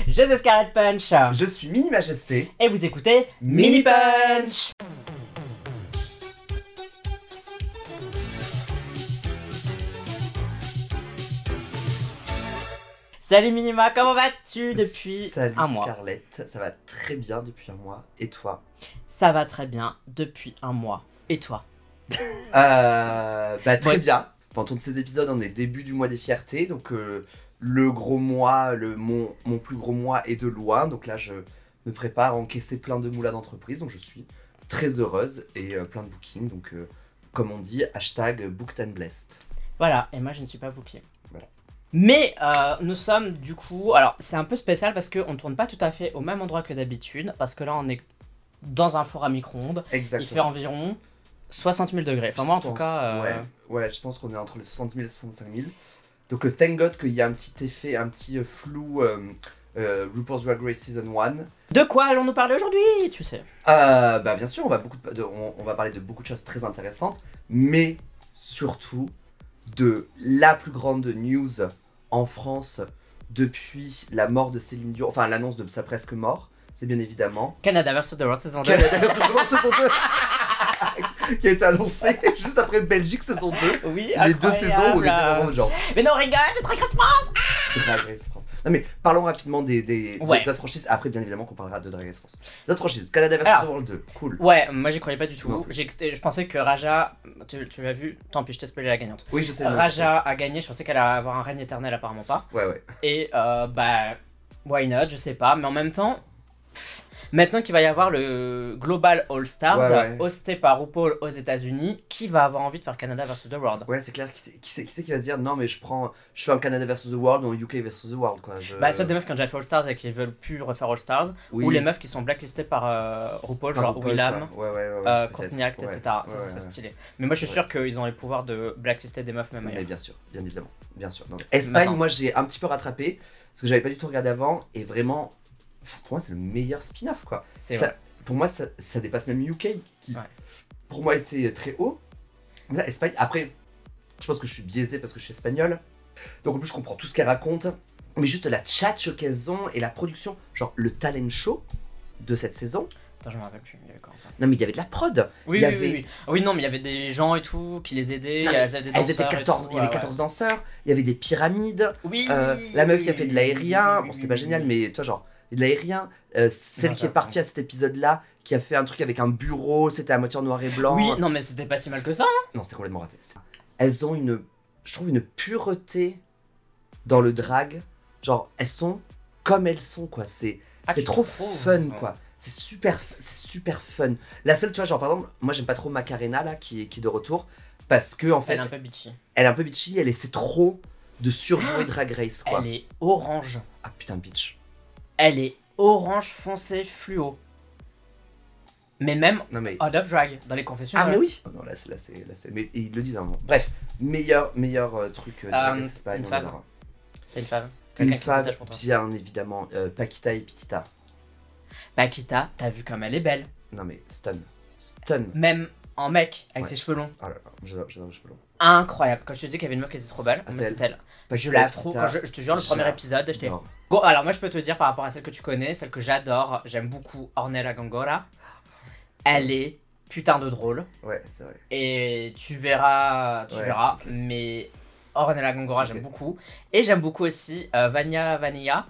Je suis Scarlet Punch. Je suis Mini Majesté. Et vous écoutez Mini Punch. Salut Minima, comment vas-tu depuis un mois? Salut Scarlett, ça va très bien depuis un mois. Et toi? Ça va très bien depuis un mois. Et toi? Très bien. Enfin, on tourne ces épisodes, on est début du mois des fiertés, donc le gros mois, mon plus gros mois est de loin, donc là je me prépare à encaisser plein de moulas d'entreprise, donc je suis très heureuse et plein de bookings, donc comme on dit, #booked and blessed. Voilà, et moi je ne suis pas booké. Voilà. Mais nous sommes du coup, alors c'est un peu spécial parce qu'on ne tourne pas tout à fait au même endroit que d'habitude, parce que là on est dans un four à micro-ondes, Exactement. il fait environ 60 000 degrés, enfin moi en tout cas... Ouais, je pense qu'on est entre les 60 000 et 65 000. Donc thank God qu'il y a un petit effet, un petit flou RuPaul's Drag Race Season 1. De quoi allons-nous parler aujourd'hui, tu sais? Bien sûr, on va parler de beaucoup de choses très intéressantes, mais surtout de la plus grande news en France depuis la mort de Céline Dion, enfin l'annonce de sa presque mort, c'est bien évidemment Canada vs The World saison 2. Canada vs. The World saison 2 qui a été annoncé juste après Belgique saison 2. Oui, les deux saisons où on était vraiment genre mais non, rigole, c'est Drag Race France. Drag Race France. Non mais parlons rapidement des Ouais. autres franchises. Après bien évidemment qu'on parlera de Drag Race France. Les autres franchises, Canada vs. Alors. The World 2, cool. Ouais, moi j'y croyais pas du tout. Non. Je pensais que Raja, tu l'as vu, tant pis, je t'ai spoilé la gagnante. Oui je sais. Raja a gagné, je pensais qu'elle allait avoir un règne éternel, apparemment pas. Ouais. Et why not, je sais pas, mais en même temps, maintenant qu'il va y avoir le Global All Stars, Ouais. hosté par RuPaul aux États-Unis, qui va avoir envie de faire Canada vs The World? Ouais, c'est clair. Qui c'est qui va se dire non mais je fais un Canada vs. The World ou un UK vs. The World quoi. Soit des meufs qui ont déjà fait All Stars et qui veulent plus refaire All Stars, Oui. ou les meufs qui sont blacklistées par RuPaul, Par genre RuPaul, Willam, quoi. Ouais, Courtney Act, peut-être. etc. Ouais, Ça ouais, serait ouais. stylé. Mais moi je suis sûr qu'ils ont les pouvoirs de blacklister des meufs même Mais ailleurs. bien sûr, bien évidemment, bien sûr. Non. Espagne, Maintenant. moi j'ai un petit peu rattrapé parce que j'avais pas du tout regardé avant et vraiment, pour moi c'est le meilleur spin-off quoi. C'est Ça, vrai. pour moi ça dépasse même UK qui Ouais. pour moi était très haut. Mais là Espagne, après je pense que je suis biaisé parce que je suis espagnol. Donc en plus je comprends tout ce qu'elle raconte. Mais juste la tchatche qu'elles ont et la production, genre le talent show de cette saison. Attends, je me rappelle plus. Il y avait quoi, enfin. Non mais il y avait de la prod. Oui, il y oui, avait... oui. Oui, non, mais il y avait des gens et tout qui les aidaient. Non, Il y avait des elles étaient danseurs et 14, tout, il y avait ouais, 14 danseurs, il y avait des pyramides. Oui. La meuf qui a fait de l'aérien, Oui, bon c'était oui, pas oui, génial, oui. mais toi genre, de l'aérien, celle Non, qui est ça, partie à cet épisode-là, qui a fait un truc avec un bureau, c'était à moitié en noir et blanc. Oui, non, mais c'était pas si mal que ça. Hein. Non, c'était complètement raté. Elles ont je trouve une pureté dans le drag, genre elles sont comme elles sont quoi, c'est Tu trop trouves, fun ouais. quoi. C'est super fun. La seule, tu vois, genre par exemple, moi j'aime pas trop Macarena là qui est de retour parce que en fait, Elle est un peu bitchy. elle est un peu bitchy, elle essaie trop de surjouer Drag Race quoi. Elle est orange. Ah putain bitch. Elle est orange foncé fluo. Mais même Non mais Out of Drag, dans les confessions. ah mais oui. Oh, non là c'est mais ils le disent à un moment. Bref, meilleur truc Drag Race Espagne, une on fave. verra. T'as une fave? Une Quelqu'un qui se fave, détache pour toi. bien évidemment, Paquita et Pitita. Paquita, t'as vu comme elle est belle. Non mais stun. Même en mec, avec Ouais. ses cheveux longs. Oh là là, j'adore les cheveux longs. Incroyable. Quand je te disais qu'il y avait une meuf qui était trop belle, Ah, moi c'est c'est elle. Je Paquita la et trouve, Pitita, je te jure, le premier épisode, j'étais... j'adore. Bon, alors moi je peux te dire par rapport à celle que tu connais, celle que j'adore, j'aime beaucoup Ornella Gongora. Elle est putain de drôle. Ouais, c'est vrai. Et tu verras, Ouais, ok. mais Ornella Gongora Ok. j'aime beaucoup. Et j'aime beaucoup aussi Vania Vanilla.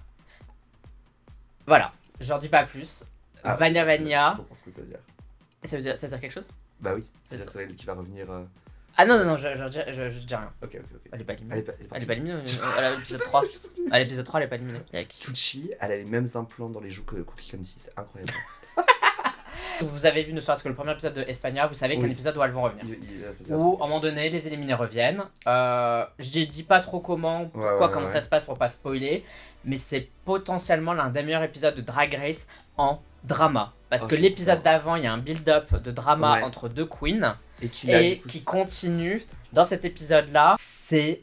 Voilà, j'en dis pas plus. Ah, Vania Je Vanilla, comprends ce que ça veut dire. ça veut dire quelque chose? Bah oui, c'est-à-dire que c'est elle qui va revenir. Ah non, je dis rien. Ok. Elle est pas éliminée. Elle est pas Elle est pas éliminée à l'épisode 3. À l'épisode 3, elle est pas éliminée. Il y a qui? Chuchi, elle a les mêmes implants dans les joues que Cookie Conti, c'est incroyable. Vous avez vu ne serait-ce que le premier épisode de Espagna, vous savez qu'il y a un Oui. épisode où elles vont revenir. Ça Où, à un moment donné, les éliminés reviennent. Je dis pas trop comment, comment ça se passe pour pas spoiler, mais c'est potentiellement l'un des meilleurs épisodes de Drag Race en drama. Parce Oh, que j'adore. l'épisode d'avant, il y a un build-up de drama Ouais. entre deux queens Et qui, là, et du coup, qui continue dans cet épisode-là. C'est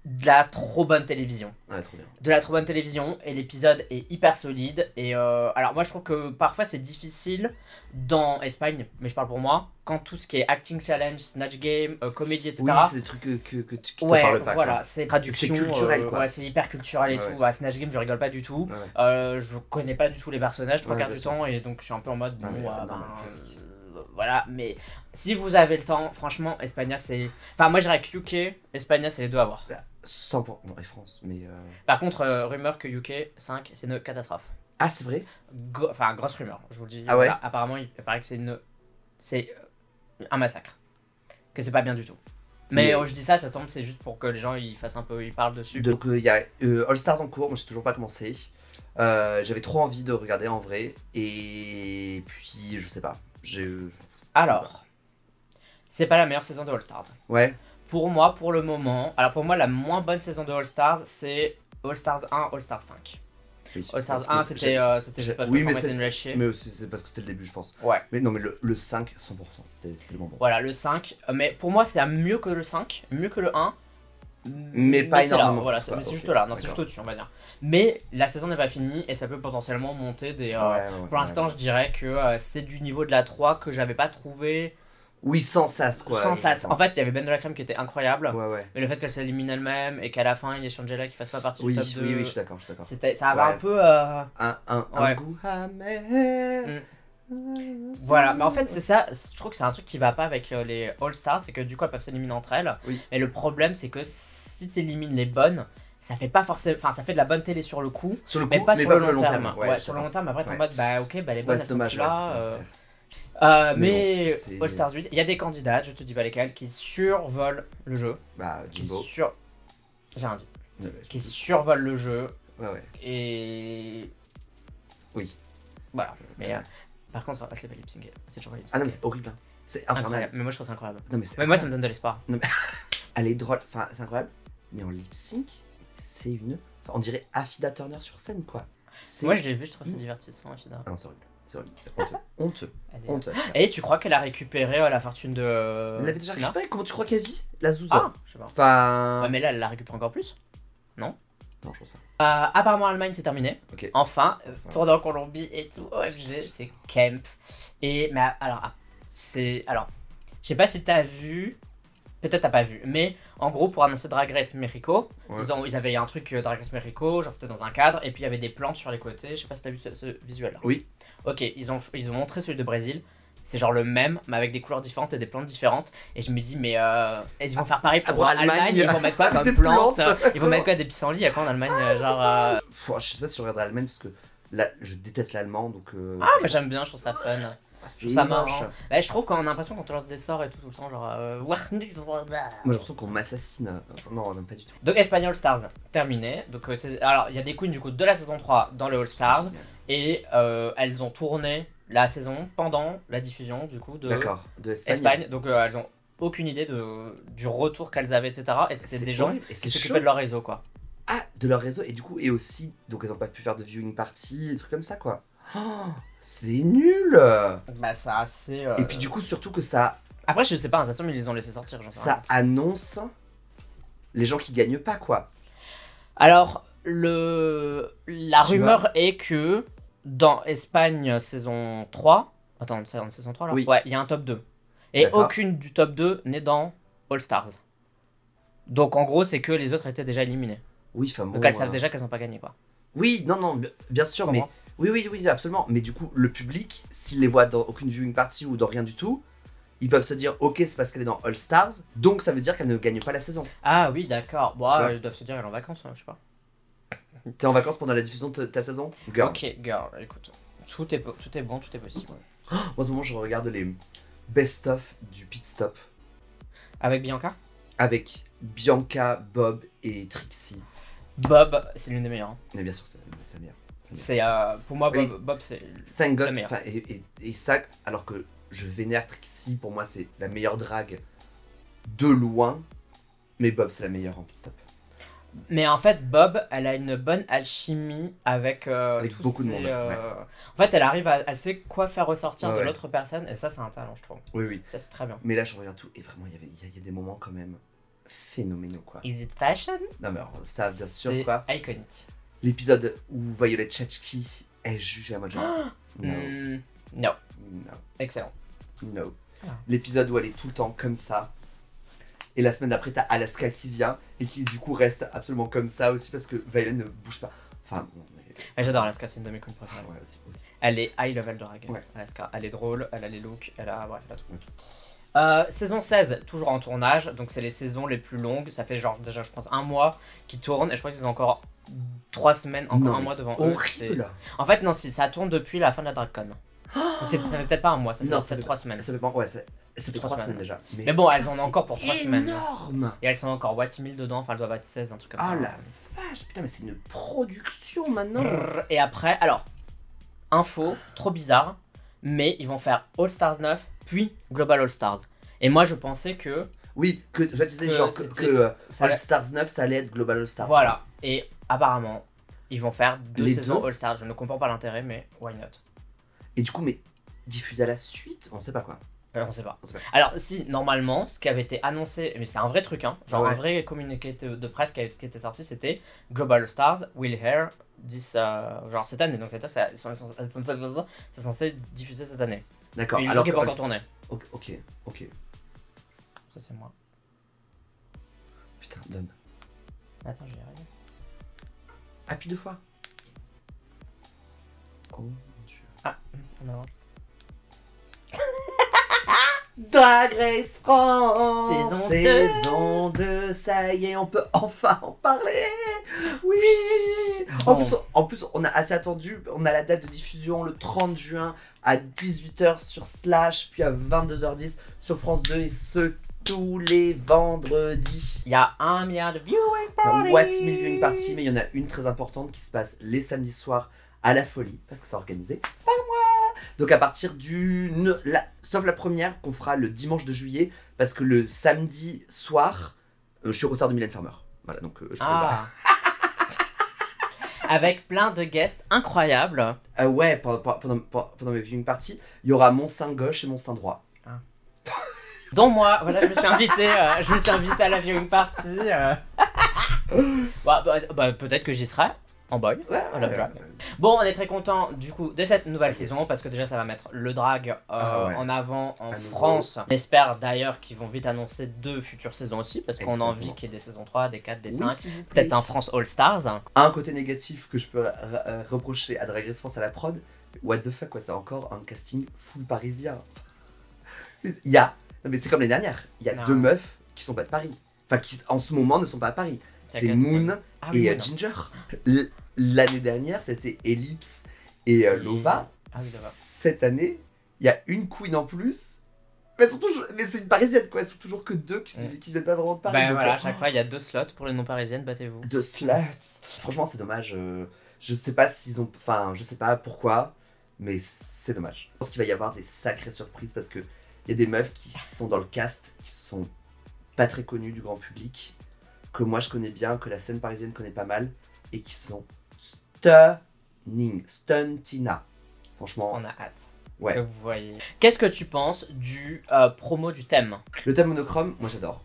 de la trop bonne télévision. Ouais, trop bien. De la trop bonne télévision, et l'épisode est hyper solide. Et alors moi je trouve que parfois c'est difficile dans Espagne, mais je parle pour moi, quand tout ce qui est acting challenge, snatch game, comédie, etc. Oui, c'est des trucs qui te parlent pas. Voilà, quoi. c'est traduction. C'est culturel, quoi. Ouais, c'est hyper culturel et Ouais, tout. Ouais, snatch game, je rigole pas du tout. Ouais. Je connais pas du tout les personnages trois quarts bien du sûr. temps, et donc je suis un peu en mode bon, Non, mais classique. voilà. Mais si vous avez le temps, franchement, Espagna c'est. Enfin, moi je dirais que UK, Espagna c'est les deux à voir. 100%. Bon, et France, mais. Par contre, rumeur que UK 5 c'est une catastrophe. Ah, c'est vrai? Enfin, grosse rumeur, je vous le dis. Ah ouais? Voilà, apparemment, il paraît que c'est un massacre. Que c'est pas bien du tout. Mais je dis ça semble, c'est juste pour que les gens ils fassent un peu, ils parlent dessus. Donc, il y a All Stars en cours, moi j'ai toujours pas commencé. J'avais trop envie de regarder en vrai. Et puis, je sais pas. Alors, c'est pas la meilleure saison de All Stars. Ouais. Pour moi, pour le moment, alors pour moi, la moins bonne saison de All Stars, c'est All Stars 1, All Stars 5. Oui. All Stars 1, c'était juste parce que oui, mais c'était nul à chier. Mais c'est parce que c'était le début, je pense. Ouais. Mais non, mais le 5, 100%, c'était le bon. Voilà, le 5. Mais pour moi, c'est mieux que le 5, mieux que le 1. Mais pas énormément. Là, voilà, c'est juste là, non, c'est juste au-dessus, on va dire. Mais la saison n'est pas finie et ça peut potentiellement monter des. Pour l'instant, je dirais que c'est du niveau de la 3 que j'avais pas trouvé. Oui, sans sas, quoi. Sans sas. En fait, il y avait Ben de la Crème qui était incroyable. Ouais. Mais le fait qu'elle s'élimine elle-même et qu'à la fin, il y ait Shangela qui fasse pas partie du top 2. Oui, je suis d'accord. Ça avait un peu. Un goût amer. Voilà, mais en fait, c'est ça. Je trouve que c'est un truc qui va pas avec les All-Stars, c'est que du coup, elles peuvent s'éliminer entre elles. Oui. Et le problème, c'est que si t'élimines les bonnes, ça fait pas forcément. Enfin, ça fait de la bonne télé sur le coup, mais pas sur le long terme. Ouais, sur le long terme, après, t'es en mode, bah ok, bah les bonnes, elles sont plus là. Mais bon, All Stars 8, il y a des candidats, je te dis pas lesquels, qui survolent le jeu. Bah, Jimbo. J'ai rien dit. Qui survolent le jeu. Ouais. Et. Oui. Voilà. Mais par contre, elle s'est pas lip-syncée. C'est toujours pas lip-syncée. Ah non, mais c'est horrible. C'est infernal. Mais moi, je trouve ça incroyable. Non, mais moi, ça me donne de l'espoir. Non, mais elle est drôle. Enfin, c'est incroyable. Mais en lip-sync, c'est une. Enfin, on dirait Affida Turner sur scène, quoi. Moi, je l'ai vu, je trouve ça divertissant, Affida. Ah non, c'est horrible. C'est honteux. Honteux. Et tu crois qu'elle a récupéré la fortune de. Elle l'avait déjà récupérée? Comment tu crois qu'elle vit? La Zouza? Ah, je sais pas. Enfin. Ouais, mais là, elle la récupère encore plus? Non, je pense pas. Apparemment, Allemagne, c'est terminé. Okay. Enfin, tour en Colombie et tout. OFG, c'est Kemp. Et. Mais alors, c'est. Alors, je sais pas si t'as vu. Peut-être t'as pas vu, mais en gros pour annoncer Drag Race Mexico, ils avaient un truc Drag Race Mexico, genre c'était dans un cadre, et puis il y avait des plantes sur les côtés, je sais pas si t'as vu ce visuel là. Oui. Ok, ils ont montré celui de Brésil, c'est genre le même, mais avec des couleurs différentes et des plantes différentes, et je me dis mais ils vont faire pareil pour Allemagne, ils vont mettre quoi comme plantes, ils vont mettre quoi, des pissenlits, il y a quoi en Allemagne genre... Je sais pas si je regarderai l'Allemagne parce que là je déteste l'allemand donc... mais j'aime bien, je trouve ça fun. C'est ça marche. Bah, je trouve qu'on a l'impression qu'on te lance des sorts et tout le temps, genre. Moi j'ai l'impression qu'on m'assassine. Non, même pas du tout. Donc, Espagne All Stars, terminé. Donc, alors, il y a des queens du coup de la saison 3 dans le All Stars. Et elles ont tourné la saison pendant la diffusion du coup de Espagne. Donc, elles ont aucune idée du retour qu'elles avaient, etc. Et c'était des gens qui s'occupaient de leur réseau, quoi. Ah, de leur réseau. Et du coup, et aussi, donc elles ont pas pu faire de viewing party, des trucs comme ça, quoi. Oh, c'est nul. Bah ça c'est... Et puis du coup surtout que ça... Après je sais pas, ça semble ils les ont laissé sortir, j'en sais rien. Ça annonce les gens qui gagnent pas, quoi. Alors la rumeur est que dans Espagne saison 3... Attends, c'est en saison 3 là? Oui. Ouais, il y a un top 2. Et aucune du top 2 n'est dans All Stars. Donc en gros c'est que les autres étaient déjà éliminés. Oui, enfin bon... Donc elles savent déjà qu'elles ont pas gagné, quoi. Oui, non, bien sûr, mais... Oui, absolument. Mais du coup, le public, s'il les voit dans aucune viewing party ou dans rien du tout, ils peuvent se dire, ok, c'est parce qu'elle est dans All Stars, donc ça veut dire qu'elle ne gagne pas la saison. Ah oui, d'accord. Bon, ils doivent se dire, elle est en vacances, je sais pas. T'es en vacances pendant la diffusion de ta saison, girl? Ok, girl, écoute. Tout est bon, tout est possible. Moi, en ce moment, je regarde les best-of du pit stop. Avec Bianca? Avec Bianca, Bob et Trixie. Bob, c'est l'une des meilleures. Hein. Mais bien sûr, c'est la meilleure. C'est pour moi Bob c'est Thank God. la meilleure. Et ça, alors que je vénère Trixie, pour moi c'est la meilleure drague de loin, mais Bob c'est la meilleure en pit stop. Mais en fait Bob, elle a une bonne alchimie avec beaucoup de monde. En fait elle arrive à sait quoi faire ressortir de l'autre personne, et ça c'est un talent, je trouve. Oui. Ça c'est très bien. Mais là je regarde tout et vraiment il y a des moments quand même. phénoménaux, quoi. Is it fashion? Non, mais alors, ça, bien sûr, C'est quoi. iconique. L'épisode où Violet Chachki est jugée à mode genre. No, Non. no, Excellent. no. Ah. L'épisode où elle est tout le temps comme ça. Et la semaine d'après, t'as Alaska qui vient et qui, du coup, reste absolument comme ça aussi parce que Violet ne bouge pas. Enfin, bon, mais... Ouais, j'adore Alaska, c'est une de mes queens préférées. Ouais, aussi. Elle est high level drag, Ouais. Alaska. Elle est drôle, elle a les looks, elle a tout. Ok. Saison 16, toujours en tournage, donc c'est les saisons les plus longues. Ça fait genre déjà, je pense, un mois qu'ils tournent et je crois qu'ils ont encore 3 semaines, encore Non, un mais mois devant eux. horrible. En fait, non, si ça tourne depuis la fin de la DragCon. Donc ça fait peut-être pas un mois, ça fait Non, peut-être 3 semaines. Ça fait pas... Ouais, ça fait 3 3 semaines. semaines déjà. Mais bon, elles putain, en ont encore pour 3 c'est semaines. énorme. Et elles sont encore what 1000 dedans, enfin elles doivent être 16, un truc comme ça. Oh la vache, putain, mais c'est une production maintenant. Et après, alors, info, trop bizarre, mais ils vont faire All Stars 9, puis Global All Stars. Et moi je pensais que Oui, que tu disais Que genre c'était- que ça All allait- Stars 9, ça allait être Global All Stars. voilà, et apparemment, ils vont faire 2 Les saisons deux All Stars. Je ne comprends pas l'intérêt, mais why not? Et du coup, mais diffusé à la suite, on sait pas quoi. On sait pas. On sait pas. Alors, si, normalement, ce qui avait été annoncé, mais c'est un vrai truc, hein, genre Ouais. un vrai communiqué de presse qui était sorti, c'était Global All Stars will air genre cette année. Donc, c'est censé diffuser cette année. D'accord. Et le Alors truc que n'est pas All- encore tourné. Ok. Ça, c'est moi. Putain, donne. Attends, je vais y arriver. Appuie 2 fois. Oh mon dieu. Ah, on avance. Drag Race France Saison Saison 2, ça y est, on peut enfin en parler. Oui. Bon. En plus, on a assez attendu. On a la date de diffusion le 30 juin à 18h sur Slash, puis à 22h10 sur France 2, et ce tous les vendredis. Il y a 1 milliard de viewing Il y a parties. What's Me Viewing Party, mais il y en a une très importante qui se passe les samedis soirs à la Folie, parce que c'est organisé par moi. Donc à partir sauf la première qu'on fera le dimanche de juillet, parce que le samedi soir, je suis au concert de Mylène Farmer. Voilà, donc je peux pas. Ah. Avec plein de guests incroyables. Ouais, pendant mes viewing parties, il y aura mon sein gauche et mon sein droit. Dont moi, voilà, je me suis invité à la viewing party. Bah, peut-être que j'y serai en boy. Ouais, I love drag. Bon, on est très content du coup de cette nouvelle Yes. saison parce que déjà ça va mettre le drag Ah ouais. en avant en À nouveau. France. On espère d'ailleurs qu'ils vont vite annoncer 2 futures saisons aussi parce qu'on a envie Exactement. qu'il y ait des saisons 3, des 4, des Oui, 5. s'il vous plaît. Peut-être un France All Stars. Un côté négatif que je peux reprocher à Drag Race France à la prod, what the fuck, quoi, c'est encore un casting full parisien. Il y a, non mais c'est comme les dernières, il y a Non. 2 meufs qui sont pas de Paris. Enfin, qui en ce moment ne sont pas à Paris. C'est C'est laquelle, Moon Ah oui, et Moon. Ginger. L'année dernière, c'était Ellipse et Lova. Ah oui, Lova. Cette année, il y a une queen en plus. Mais, mais c'est une parisienne, quoi. Elles sont toujours que 2 qui viennent pas vraiment de Paris. Ben donc, voilà, à chaque fois il y a 2 slots pour les non parisiennes, battez-vous. de sluts. Franchement, c'est dommage. Je sais pas s'ils ont. Enfin, je sais pas pourquoi, mais c'est dommage. Je pense qu'il va y avoir des sacrées surprises parce que il y a des meufs qui sont dans le cast qui sont pas très connues du grand public, que moi je connais bien, que la scène parisienne connaît pas mal, et qui sont stuntina. Franchement, On a hâte. Ouais. Que vous voyez. Qu'est-ce que tu penses du promo du thème? le thème monochrome, moi j'adore.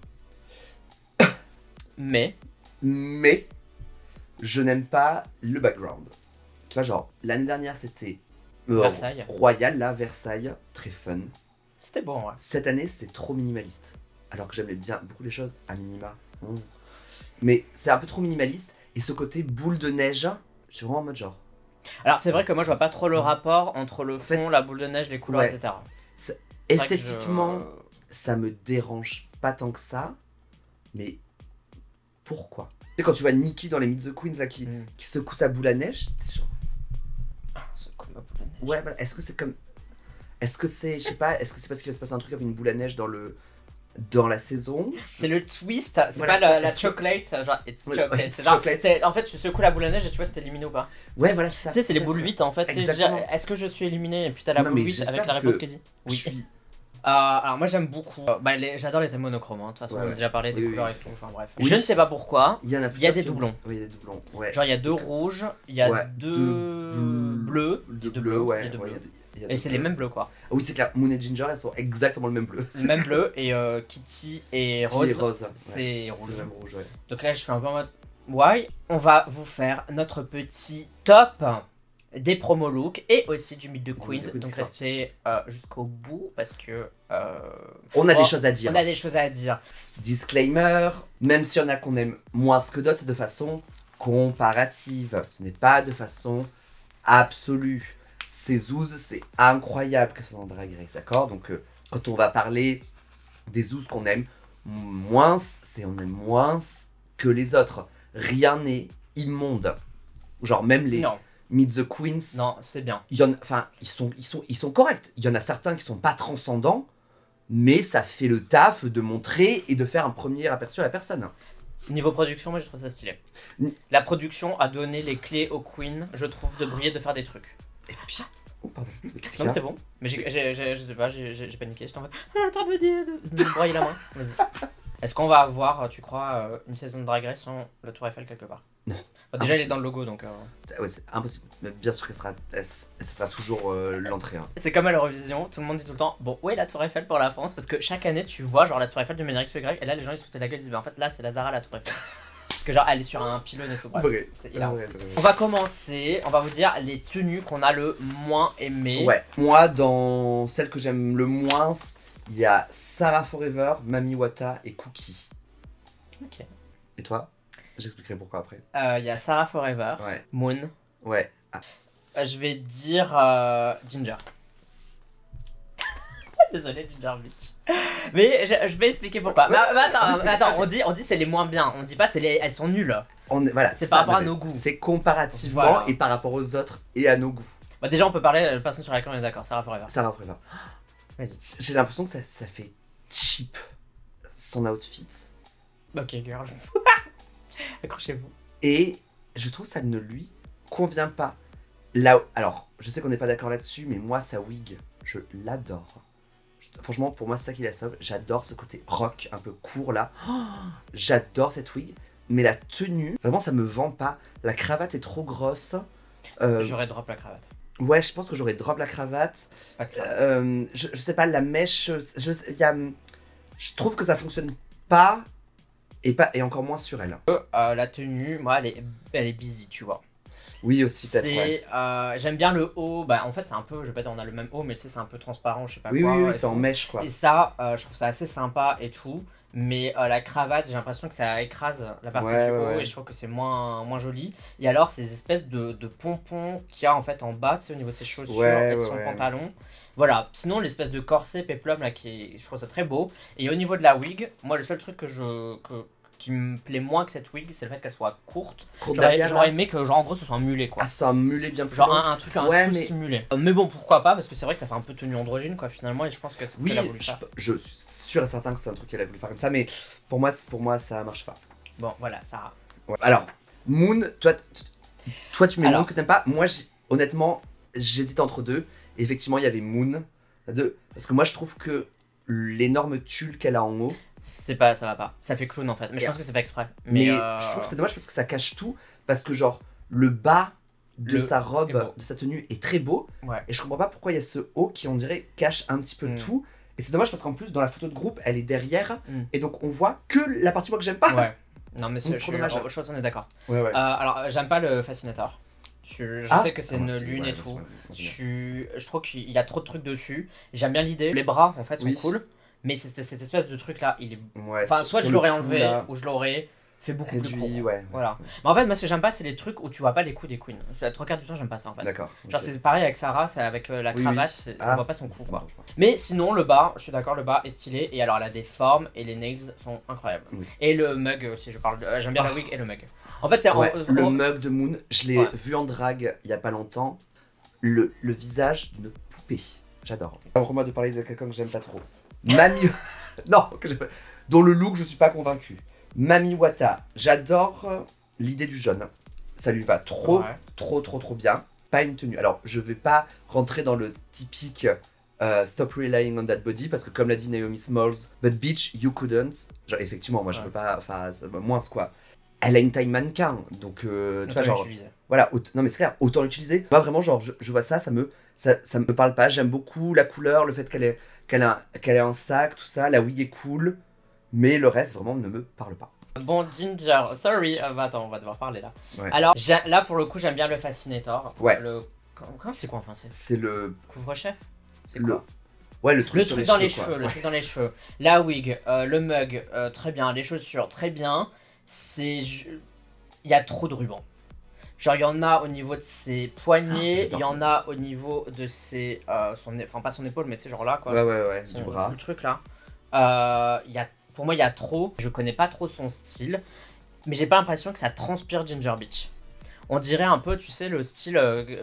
Mais Mais je n'aime pas le background. Tu vois, genre, l'année dernière c'était Versailles. Royal, là, Versailles, très fun. c'était bon, ouais. Cette année, c'est trop minimaliste. Alors que j'aimais bien beaucoup les choses à minima. Mais c'est un peu trop minimaliste. Et ce côté boule de neige, je suis vraiment en mode genre. Alors c'est vrai que moi je vois pas trop le rapport entre le fait, fond, la boule de neige, les couleurs, ouais. etc. Esthétiquement, ça me dérange pas tant que ça. Mais pourquoi? Tu sais, quand tu vois Nikki dans les Meet the Queens là, qui secoue sa boule à neige, t'es genre. C'est comme la boule de neige. Ouais, voilà. Est-ce que c'est comme. Est-ce que c'est. Je sais pas, est-ce que c'est parce qu'il va se passer un truc avec une boule à neige dans la saison? C'est le twist, c'est Voilà, pas ça, la est-ce que- chocolate, genre it's Ouais, chocolate. it's C'est genre, chocolate. en fait, tu secoues la boule de neige et tu vois si t'es éliminé ou pas. Ouais, voilà, c'est ça. Tu sais, c'est les Peut-être, boules ouais. 8 en fait. C'est Exactement. déjà, est-ce que je suis éliminé? Et puis t'as la Non, boule mais 8 j'espère avec la parce réponse que que dit. Je Oui. suis. Alors moi j'aime beaucoup. J'adore les thèmes monochromes, hein. De toute façon Ouais, on a ouais. déjà parlé des Oui, couleurs oui. et tout. Enfin bref. Oui. Je ne sais pas pourquoi. Il y en a Il y a plusieurs des qui ont- doublons. Oui, il y a des doublons. Ouais. Genre il y a 2 rouges, il y a Ouais, 2 deux bleus, De deux bleu, ouais. il y a deux Ouais, bleus. il Il y a Et d'autres c'est les mêmes bleus, quoi. Ah oui, c'est clair. Moon et Ginger, elles sont exactement le même bleu. Le même bleu, et Kitty et Kitty Rose, et Rose, ouais. c'est C'est rouge. le même rouge, ouais. Donc là, je suis un peu en mode why. On va vous faire notre petit top des promo looks et aussi du Meet the Queens. Meet the Queens, Donc c'est restez jusqu'au bout parce que On a des choses à dire. on a des choses à dire. Disclaimer, même s'il y en a qu'on aime moins que d'autres, c'est de façon comparative. Ce n'est pas de façon absolue. Ces zouzes, c'est incroyable que ce soit dans Drag Race, d'accord? Donc quand on va parler des zouzes qu'on aime moins, c'est on aime moins que les autres. Rien n'est immonde. Genre même les Non, Meet the Queens, non, c'est bien. il y en, enfin, ils sont corrects. Il y en a certains qui sont pas transcendants, mais ça fait le taf de montrer et de faire un premier aperçu à la personne. Niveau production, moi je trouve ça stylé. La production a donné les clés aux queens, je trouve, de briller, de faire des trucs. Et puis, oh pardon, mais qu'est-ce qu'il Non, y mais a? c'est bon. Mais je sais pas, j'ai paniqué. J'étais en mode attends de me broyer la main. Vas-y. Est-ce qu'on va avoir, tu crois, une saison de Drag Race sans la Tour Eiffel quelque part? Non. Bah, déjà, elle est dans le logo donc. Ouais, c'est impossible. Mais bien sûr que ça sera toujours l'entrée. Hein. C'est comme à l'Eurovision, tout le monde dit tout le temps bon, où est la Tour Eiffel pour la France? Parce que chaque année, tu vois, genre la Tour Eiffel de Ménéric Y, et là, les gens ils se foutaient de la gueule, ils disent bah, en fait, là, c'est la Zara la Tour Eiffel. Parce que, genre, elle est sur un pylône et tout. Bref, Vrai. c'est hilarant. Vrai. On va commencer, on va vous dire les tenues qu'on a le moins aimées. Ouais, moi, dans celles que j'aime le moins, il y a Sarah Forever, Mami Wata et Cookie. Ok. Et toi? J'expliquerai pourquoi après. Il y a Sarah Forever, Ouais. Moon. Ouais. Ah. Je vais dire Ginger. Désolé Ginger Beach. Mais je vais expliquer pourquoi. Mais attends, on dit c'est les moins bien. On dit pas elles sont nulles. Voilà, C'est ça, par rapport à mais nos goûts. C'est comparativement Voilà. et par rapport aux autres et à nos goûts. Bah déjà on peut parler de la personne sur laquelle on est d'accord, Sarah Forever. Sarah Forever. Vas-y. J'ai l'impression que ça fait cheap son outfit. Ok girl. Accrochez-vous. Et je trouve que ça ne lui convient pas. Là, alors, je sais qu'on n'est pas d'accord là-dessus, mais moi, sa wig, je l'adore. Franchement, pour moi, c'est ça qui la sauve. J'adore ce côté rock, un peu court là. Oh, j'adore cette wig. Mais la tenue, vraiment, ça me vend pas. La cravate est trop grosse. J'aurais drop la cravate. Ouais, je pense que j'aurais drop la cravate. Pas de cravate. Je sais pas, la mèche, je trouve que ça fonctionne pas et encore moins sur elle. La tenue, moi elle est busy, tu vois. Oui, aussi peut-être. Ouais. J'aime bien le haut, bah en fait c'est un peu, je vais pas dire on a le même haut, mais tu sais c'est un peu transparent, je sais pas Oui, quoi. oui, c'est en mèche quoi. Et ça, je trouve ça assez sympa et tout. Mais la cravate, j'ai l'impression que ça écrase la partie du haut et je trouve que c'est moins joli. Et alors, ces espèces de pompons qu'il y a en fait en bas, tu sais, au niveau de ses chaussures et de son pantalon. Voilà. Sinon, l'espèce de corset péplum là, je trouve ça très beau. Et au niveau de la wig, moi, le seul truc qui me plaît moins que cette wig, c'est le fait qu'elle soit courte. J'aurais aimé que, genre, en gros, ce soit un mulet quoi. Ah, c'est un mulet bien plus genre long. un truc simulé. Mais bon, pourquoi pas, parce que c'est vrai que ça fait un peu tenue androgyne quoi finalement, et je pense que c'est ce qu'elle a voulu faire. Je suis sûr et certain que c'est un truc qu'elle a voulu faire comme ça, mais pour moi ça marche pas. Bon, voilà, Sarah. Ouais. Alors, Moon, toi tu mets Moon que t'aimes pas. Moi, honnêtement, j'hésite entre deux. Et effectivement, il y avait Moon. Parce que moi, je trouve que l'énorme tulle qu'elle a en haut, ça va pas. Ça fait clown en fait. Mais je pense que c'est fait exprès. Mais je trouve que c'est dommage parce que ça cache tout. Parce que genre, le bas de sa robe, de sa tenue est très beau. Ouais. Et je comprends pas pourquoi il y a ce haut qui, on dirait, cache un petit peu tout. Et c'est dommage parce qu'en plus, dans la photo de groupe, elle est derrière. Et donc, on voit que la partie moi que j'aime pas. Ouais. Non, mais c'est trop dommage. Je pense qu'on est d'accord. Ouais. Alors, j'aime pas le Fascinator. Je sais que c'est une lune et tout. Je trouve qu'il y a trop de trucs dessus. J'aime bien l'idée. Les bras, en fait, sont cool. Mais cette espèce de truc là, il est. Enfin, soit je l'aurais enlevé ou je l'aurais fait beaucoup plus court. Voilà. Mais en fait, moi ce que j'aime pas, c'est les trucs où tu vois pas les coups des queens. La trois quarts du temps, j'aime pas ça en fait. D'accord. Genre, c'est pareil avec Sarah, c'est avec la cravate, on voit pas son cou quoi. Mais sinon, le bas, je suis d'accord, le bas est stylé. Et alors, elle a des formes et les nails sont incroyables. Et le mug aussi, j'aime bien la wig et le mug. En fait, c'est le mug de Moon, je l'ai vu en drague il y a pas longtemps. Le visage d'une poupée. J'adore. Pour moi de parler de quelqu'un que j'aime pas trop. Mami. Non, dont le look je suis pas convaincu. Mami Wata, j'adore l'idée du jaune. Ça lui va trop bien. Pas une tenue. Alors, je vais pas rentrer dans le typique stop relying on that body parce que comme l'a dit Naomi Smalls, but bitch you couldn't. Genre effectivement, moi je peux pas, enfin moins quoi. elle a une taille mannequin, donc tu vois, genre, Utiliser. voilà, non mais c'est clair, autant l'utiliser. Moi vraiment, genre, je vois ça, ça me parle pas. J'aime beaucoup la couleur, le fait qu'elle ait un sac, tout ça. La wig est cool, mais le reste vraiment ne me parle pas. Bon, Ginger, sorry. Bah, attends, on va devoir parler là. Ouais. Alors, là pour le coup, j'aime bien le Fascinator. Ouais. Comment c'est quoi en français? C'est le. Couvre-chef? C'est Le- quoi? Ouais, le truc Le sur truc dans les quoi. cheveux, le truc dans les cheveux. La wig, le mug, très bien. Les chaussures, très bien. Il y a trop de rubans. Genre, il y en a au niveau de ses poignets, il y en a au niveau de ses. Enfin, pas son épaule, mais tu sais, genre là, quoi. Ouais, du bras. Le truc là. Pour moi, il y a trop. Je connais pas trop son style, mais j'ai pas l'impression que ça transpire Ginger Beach. On dirait un peu, tu sais, le style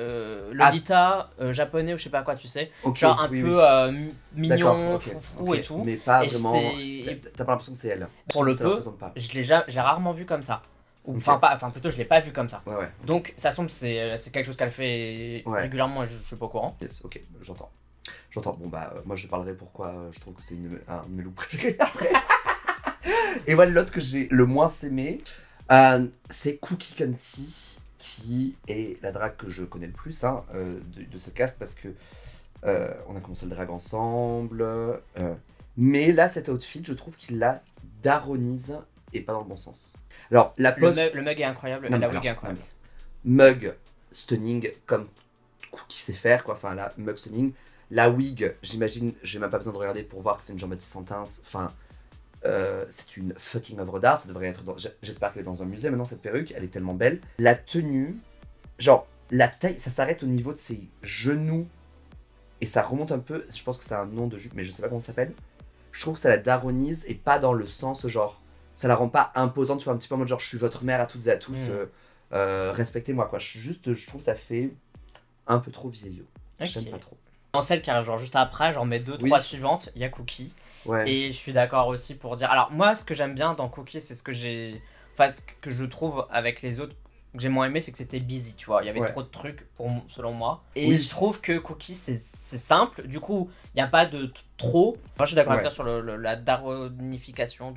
Lolita japonais ou je sais pas quoi, tu sais. Okay, genre un oui, peu oui. mignon, Ok, foufou et tout. Mais pas Et vraiment. c'est- T'as pas l'impression que c'est elle. Pour le Ça peu, représente pas. j'ai rarement vu comme ça. Ok. Enfin, plutôt, je l'ai pas vu comme ça. Ouais. Donc, ça semble c'est quelque chose qu'elle fait Ouais. régulièrement et je suis pas au courant. Yes, ok, j'entends. Bon, bah, moi je parlerai pourquoi je trouve que c'est un de mes looks préférés après. Et voilà, l'autre que j'ai le moins aimé, c'est Cookie Conti, qui est la drague que je connais le plus de ce cast, parce que on a commencé le drag ensemble. Mais là, cet outfit, je trouve qu'il la daronise et pas dans le bon sens. Alors, la pose. Le mug est incroyable, Non, et la mais wig est alors, incroyable. Mug stunning comme Cookie sait faire, quoi. Enfin, là, mug stunning. La wig, j'imagine, j'ai même pas besoin de regarder pour voir que c'est une Jean-Baptiste Santins. Enfin, c'est une fucking œuvre d'art. Ça devrait être j'espère qu'elle est dans un musée maintenant, cette perruque. Elle est tellement belle. La tenue, genre, la taille, ça s'arrête au niveau de ses genoux et ça remonte un peu. Je pense que c'est un nom de jupe, mais je sais pas comment ça s'appelle. Je trouve que ça la daronise et pas dans le sens, genre, ça la rend pas imposante. Tu vois, un petit peu en mode, genre, je suis votre mère à toutes et à tous. Respectez-moi, quoi. Je trouve que ça fait un peu trop vieillot. Ok. J'aime pas trop. En celle qui arrive genre juste après, genre mes 2-3 suivantes, il y a Cookie. Ouais. Et je suis d'accord aussi pour dire. Alors, moi, ce que j'aime bien dans Cookie, c'est ce que j'ai. Enfin, ce que je trouve avec les autres que j'ai moins aimé, c'est que c'était busy, tu vois. Il y avait trop de trucs, selon moi. Et Oui. je trouve que Cookie, c'est simple. Du coup, il n'y a pas de trop. Moi, je suis d'accord avec toi sur la daronification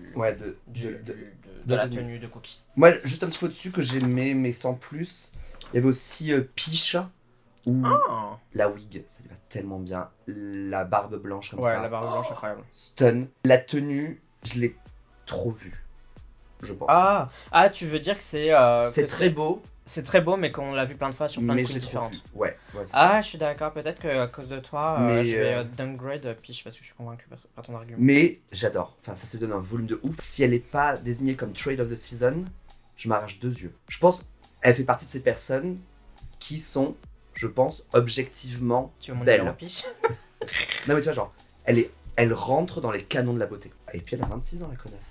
de la tenue de Cookie. Moi, juste un petit peu au-dessus que j'aimais, mais sans plus. Il y avait aussi Peach, où la wig, ça lui va tellement bien. La barbe blanche comme ça. Ouais, la barbe blanche, incroyable. Stun. La tenue, je l'ai trop vue, je pense. Ah, tu veux dire que c'est. C'est très beau. C'est très beau, mais qu'on l'a vu plein de fois sur plein de Mais queens j'ai trop différentes. vu. Ouais, c'est ça. Je suis d'accord. Peut-être qu'à cause de toi, Mais, je vais downgrade Peach parce que je suis convaincu par ton argument. Mais j'adore. Enfin, ça se donne un volume de ouf. Si elle n'est pas désignée comme Trade of the Season, je m'arrache 2 yeux. Je pense elle fait partie de ces personnes qui sont, je pense, objectivement Tu veux mon belles. numéro, Peach? Non mais tu vois, genre, elle rentre dans les canons de la beauté. Et puis elle a 26 ans, la connasse.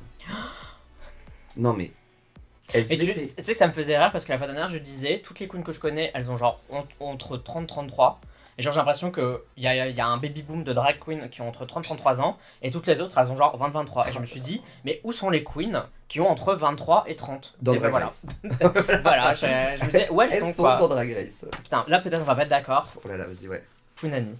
Non mais... Elle Et tu sais que ça me faisait rire parce que la fois dernière, je disais, toutes les queens que je connais, elles ont genre entre 30 et 33. Et genre, j'ai l'impression qu'il y a un baby boom de drag queens qui ont entre 30 et 33 ans. Et toutes les autres, elles ont genre 20-23. Et je me suis dit, mais où sont les queens qui ont entre 23 et 30? Dans et Drag voilà. Race. Voilà, je me disais, où elles sont quoi? dans Drag Race. Putain, là peut-être on va pas être d'accord. Oh là là, vas-y, ouais. Punani.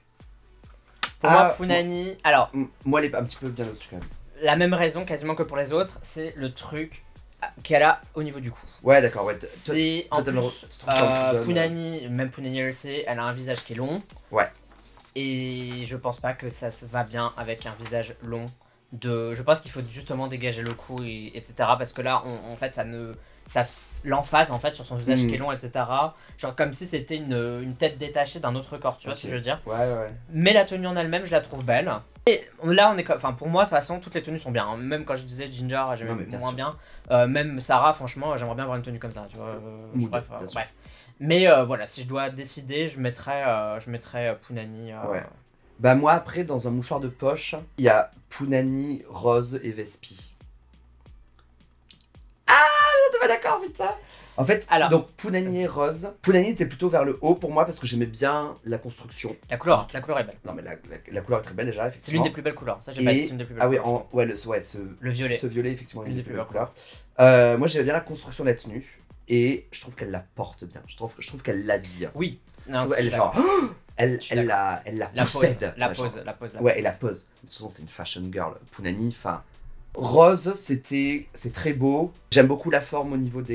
Pour moi, Punani. Alors, moi, elle est un petit peu bien au-dessus quand même. la même raison quasiment que pour les autres, c'est le truc qu'elle a au niveau du cou. Ouais, d'accord, ouais. C'est en plus, Punani, même Punani elle le sait, elle a un visage qui est long. Ouais. Et je pense pas que ça va bien avec un visage long. Je pense qu'il faut justement dégager le cou, etc. Parce que là, en fait, l'emphase en fait sur son visage qui est long, etc. Genre comme si c'était une tête détachée d'un autre corps, tu vois ce que je veux dire? Ouais. Mais la tenue en elle-même, je la trouve belle. Et là, enfin pour moi, de toute façon, toutes les tenues sont bien. Hein. Même quand je disais Ginger, j'aimais moins bien. Même Sarah, franchement, j'aimerais bien avoir une tenue comme ça, tu vois. Bref. Mais voilà, si je dois décider, je mettrais Punani. Ouais. Bah moi après dans un mouchoir de poche, il y a Punani, Rose et Vespi. Ah, t'es pas d'accord putain. En fait, donc Punani et Rose. Punani était plutôt vers le haut pour moi parce que j'aimais bien la construction. La couleur est belle. Non mais la couleur est très belle déjà effectivement. C'est l'une des plus belles couleurs. Ça j'ai pas dit, c'est une des plus belles couleurs. Le violet. Ce violet effectivement une des plus belles couleurs. Moi j'aimais bien la construction de la tenue et je trouve qu'elle la porte bien. Je trouve qu'elle l'habille. Oui. Non, elle genre elle la possède. La pose. Ouais, et la pose. De toute façon, c'est une fashion girl. Punani, enfin, Rose, c'est très beau. J'aime beaucoup la forme au niveau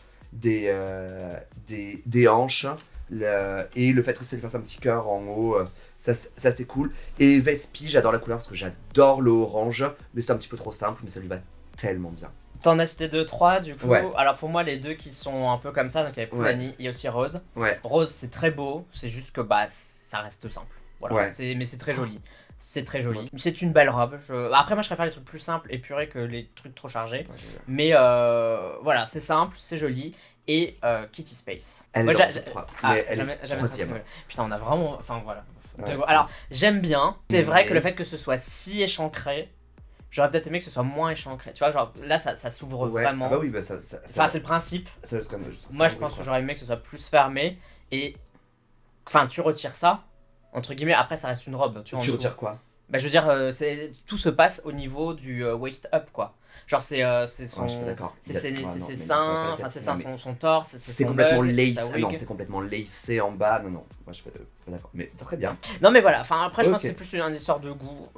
des hanches. Et le fait que ça lui fasse un petit cœur en haut, ça c'est cool. Et Vespi, j'adore la couleur parce que j'adore le orange, mais c'est un petit peu trop simple, mais ça lui va tellement bien. T'en as cité 2-3 du coup. Ouais. Alors pour moi, les deux qui sont un peu comme ça, donc il y avait Poulani et aussi Rose. Ouais. Rose, c'est très beau, c'est juste que bah ça reste simple. Voilà, Ouais. mais c'est très joli. C'est très joli. C'est une belle robe. Après, moi, je préfère les trucs plus simples, épurés, que les trucs trop chargés. Mais voilà, c'est simple, c'est joli. Et Kitty Space. Elle moi, est dans le top 3. jamais troisième. Putain, on a vraiment. Enfin voilà. Ouais. Alors, j'aime bien. C'est vrai Mais- que le fait que ce soit si échancré, j'aurais peut-être aimé que ce soit moins échancré. Tu vois, genre là, ça s'ouvre Ouais. vraiment. Ah bah oui, bah ça Enfin, c'est le principe. ça reste quand même juste Moi, je simple, pense quoi. que j'aurais aimé que ce soit plus fermé. Et. Enfin, tu retires ça, entre guillemets, après, ça reste une robe. Tu vois, en Tu dessous. retires quoi? Bah, je veux dire, tout se passe au niveau du waist up, quoi. Genre, c'est son. Ouais, je suis pas d'accord. C'est Il y a- ses ouais, non, ses mais seins, ça va pas enfin, être- c'est non, ça, mais son torse, c'est c'est son complètement bugle, c'est lacé. sa Ah non, wig. c'est complètement lacé en bas. Non, non. Moi, je suis pas d'accord. Mais très bien. Non, mais voilà, enfin, après, je pense Ok. que c'est plus une histoire de goût.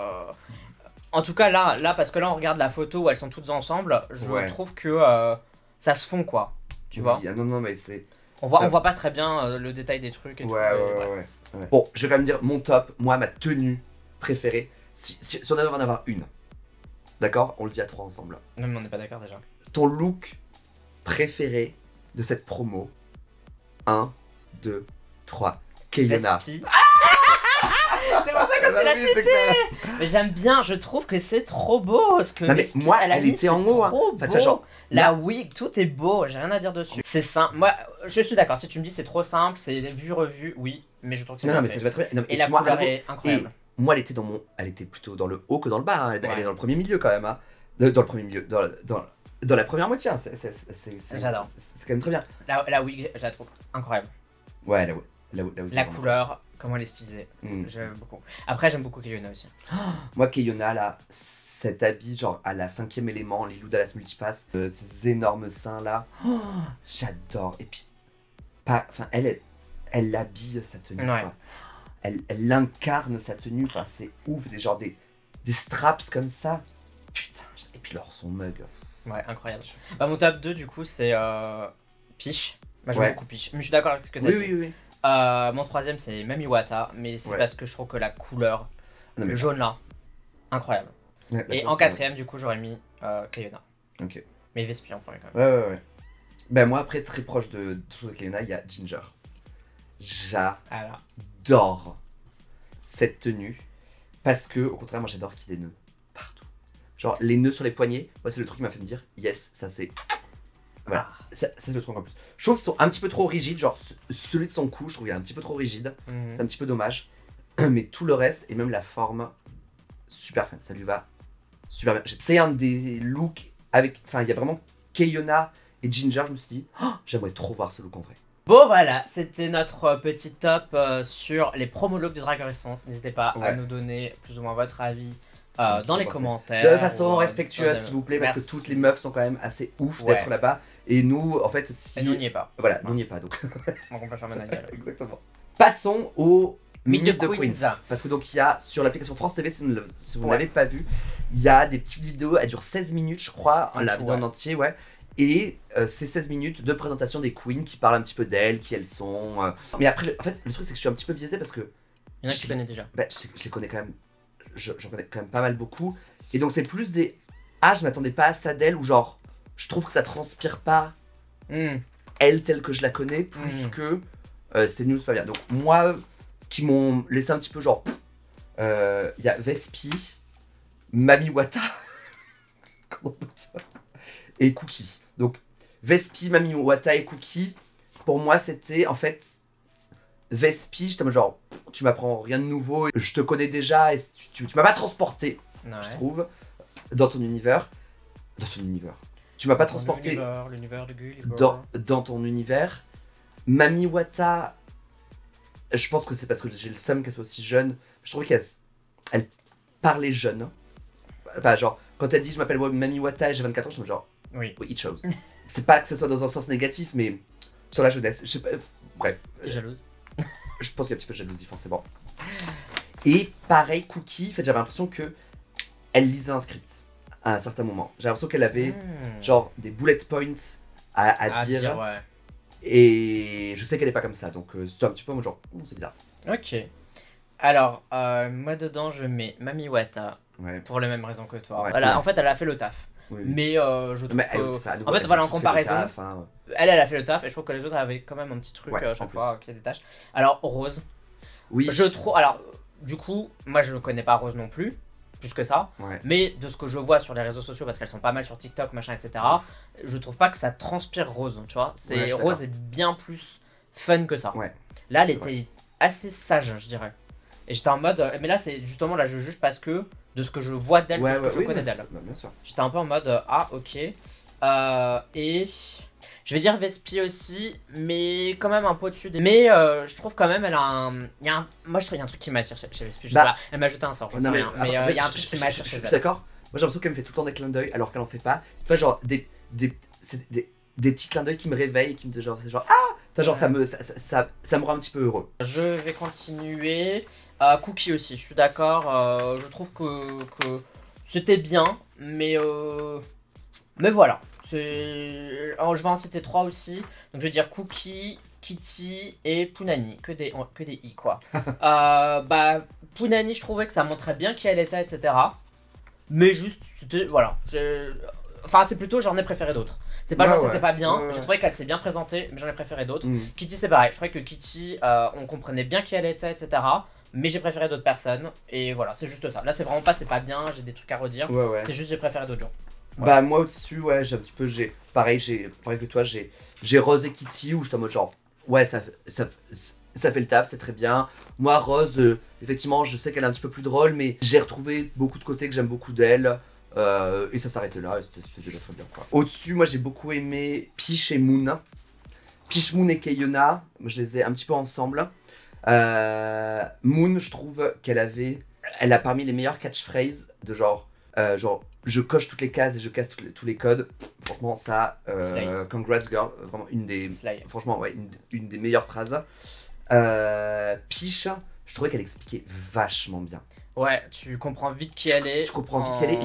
En tout cas, là, parce que là, on regarde la photo où elles sont toutes ensemble, je Ouais. trouve que ça se fond, quoi. Tu vois? Oui, ah non, non, mais c'est. On ça- voit pas très bien le détail des trucs et Ouais, tout. ouais, et ouais, ouais. Bon, je vais quand même dire mon top. Moi, ma tenue préférée. Si on devait en avoir une. D'accord? On le dit à 3 ensemble. Non, mais on n'est pas d'accord déjà. Ton look préféré de cette promo. 1, 2, 3. Keyona. Vespi. C'est pour ça que tu l'as cité. Mais j'aime bien, je trouve que c'est trop beau. Ce que Non, mais Vespi, moi, elle a elle mis, était en c'est haut, hein. trop Enfin, tu beau. vois, genre, La wig, tout est beau, j'ai rien à dire dessus. C'est simple. Moi, je suis d'accord. Si tu me dis c'est trop simple, c'est vu, revu, oui. Mais je trouve que c'est Non, bien non, mais fait. ça te va très bien. Non, mais Et la puis moi, à couleur nouveau, est incroyable. moi, elle était plutôt dans le haut que dans le bas. Hein. Elle Ouais. est dans le premier milieu quand même. Hein. Dans le premier milieu. Dans la première moitié. Hein. J'adore. C'est quand même très bien. La wig, je la trouve incroyable. Ouais, la La couleur, comment elle est stylisée. Mm. J'aime beaucoup. Après, j'aime beaucoup Keyona aussi. Moi, Keyona, là, cet habit, genre à la 5e élément, Lilou Dallas Multipass, ces énormes seins là, j'adore. Et puis, elle habille sa tenue. Ouais. Quoi. Elle incarne sa tenue. Enfin, c'est ouf. Des straps comme ça. Putain. Et puis, leur son mug. Ouais, incroyable. Bah, mon top 2, du coup, c'est Peach. Moi, j'aime Ouais. beaucoup Peach. Mais je suis d'accord avec ce que tu as Oui, dit. oui, oui. Mon troisième, c'est Mami Wata. Mais c'est Ouais. parce que je trouve que la couleur, Non, mais le jaune là, incroyable. Ouais, Et d'accord, en c'est- quatrième, du coup, j'aurais mis Keyona. Ok. Mais Vespi en premier, quand même. Ouais. Ben, moi, après, très proche de Keyona, il y a Ginger. Alors, J'adore cette tenue. Parce que, au contraire, moi, j'adore qu'il y ait des nœuds partout. Genre, les nœuds sur les poignets, moi, c'est le truc qui m'a fait me dire, yes, ça c'est. Voilà, ça, c'est le truc en plus. Je trouve qu'ils sont un petit peu trop rigides. Genre, celui de son cou, je trouve qu'il est un petit peu trop rigide. mhm. C'est un petit peu dommage. Mais tout le reste, et même la forme, super fan. Ça lui va super bien. C'est un des looks avec. Enfin, il y a vraiment Keyona et Ginger. Je me suis dit, oh, j'aimerais trop voir ce look en vrai. Bon, voilà, c'était notre petit top sur les promo looks de Drag Race France. N'hésitez pas à Ouais. nous donner plus ou moins votre avis Donc, dans vous les pensez. commentaires. De façon ou, respectueuse, dans- s'il vous plaît, parce Merci. que toutes les meufs sont quand même assez ouf Ouais. d'être là-bas. Et nous, en fait, si. Et nous, on n'y est pas. Voilà, nous n'y est pas donc. Donc, on peut faire ma gueule. Exactement. Passons au Meet Meet the the Queens. Queens. Parce que donc il y a sur l'application France TV, si vous Ouais. n'avez pas vu, il y a des petites vidéos, elles durent 16 minutes, je crois, En la tout, vidéo en ouais. entier, ouais. Et c'est 16 minutes de présentation des queens qui parlent un petit peu d'elles, qui elles sont. Mais après, en fait, le truc c'est que je suis un petit peu biaisé parce que Il y en a qui tu connais déjà. bah, je les connais quand même, j'en connais quand même pas mal beaucoup. Et donc c'est plus des. Ah, je m'attendais pas à ça d'elle, ou genre, je trouve que ça transpire pas Hmm. elle telle que je la connais, plus Mhm. que c'est nul, c'est pas bien. Donc moi, qui m'ont laissé un petit peu genre, il y a Vespi, Mami Wata, comment on dit ça, et Cookie. Donc Vespi, Mami Wata et Cookie, pour moi c'était en fait Vespi, j'étais en mode genre, tu m'apprends rien de nouveau, je te connais déjà et tu m'as pas transporté, Ouais. je trouve, dans ton univers. Dans ton univers. Tu m'as pas transporté L'univers de Gulliver. dans ton univers. Mami Wata, je pense que c'est parce que j'ai le seum qu'elle soit aussi jeune. Je trouvais elle parlait jeune. Enfin, genre, quand elle dit je m'appelle Mami Wata et j'ai 24 ans, je me dis genre, Oui, oui, it shows. C'est pas que ce soit dans un sens négatif, mais sur la jeunesse. Je sais pas, bref, t'es jalouse. je pense qu'il y a un petit peu de jalousie, forcément. Et pareil, Cookie, en fait, j'avais l'impression que elle lisait un script. à un certain moment. J'ai l'impression qu'elle avait genre des bullet points à dire. Ouais. Et je sais qu'elle est pas comme ça, donc c'était un petit peu genre, c'est bizarre. Ok. Alors, moi dedans, je mets Mami Wata Ouais. pour les mêmes raisons que toi. Ouais. En fait, elle a fait le taf. Oui. Mais je trouve Mais que... ça, En fait, voilà, en comparaison, hein. elle a fait le taf et je trouve que les autres avaient quand même un petit truc Ouais, chaque en fois qui a des tâches. Alors, Rose, Oui. je trouve... Alors, du coup, moi je connais pas Rose non plus, plus que ça. Ouais. Mais de ce que je vois sur les réseaux sociaux, parce qu'elles sont pas mal sur TikTok, machin, etc., je trouve pas que ça transpire Rose, tu vois. Ouais, Rose est bien plus fun que ça. Ouais. Là, elle C'est était assez sage, je dirais. Et j'étais en mode... Mais là, c'est justement, là, je juge parce que de ce que je vois d'elle, de ce que je connais d'elle. Bien sûr. J'étais un peu en mode ah ok. Et je vais dire Vespi aussi, mais quand même un peu au-dessus des. Mais je trouve quand même elle a un. Moi je trouve qu'il y a un truc qui m'attire chez Vespi. Je sais pas, elle m'a jeté un sort, je sais rien. Mais il y a un truc qui m'attire chez Je suis elle. d'accord. Moi j'ai l'impression qu'elle me fait tout le temps des clins d'œil alors qu'elle en fait pas. Tu vois, genre des petits clins d'œil qui me réveillent, qui me disent genre, c'est genre ah! Tu vois, genre ça me rend un petit peu heureux. Je vais continuer. Cookie aussi, je suis d'accord. Je trouve que c'était bien, mais voilà. Je vais en citer 3 aussi. Donc je vais dire Cookie, Kitty et Punani. Que des i quoi. Punani, je trouvais que ça montrait bien qui elle était, etc. Mais juste, c'était. Voilà. Enfin, c'est plutôt j'en ai préféré d'autres. C'est pas genre c'était pas bien, j'ai trouvé qu'elle s'est bien présentée, mais j'en ai préféré d'autres. Kitty, c'est pareil. Je trouvais que Kitty, on comprenait bien qui elle était, etc. Mais j'ai préféré d'autres personnes. Et voilà, c'est juste ça. Là, c'est vraiment pas c'est pas bien, j'ai des trucs à redire. C'est juste j'ai préféré d'autres gens. Voilà. Bah moi au-dessus, ouais, j'ai un petit peu, pareil que toi, j'ai Rose et Kitty où j'étais en mode genre, ouais, ça fait le taf, c'est très bien. Moi, Rose, effectivement, je sais qu'elle est un petit peu plus drôle, mais j'ai retrouvé beaucoup de côtés que j'aime beaucoup d'elle. Et ça s'arrêtait là, et c'était déjà très bien, quoi. Au-dessus, moi, j'ai beaucoup aimé Peach et Moon. Peach, Moon et Keyona, je les ai un petit peu ensemble. Moon, je trouve qu'elle a parmi les meilleures catchphrases de genre, je coche toutes les cases et je casse tous les codes. Franchement, ça, congrats girl, vraiment franchement, ouais, une des meilleures phrases. Peach, je trouvais qu'elle expliquait vachement bien. Ouais, tu comprends vite qui elle est. Tu comprends vite qui elle est,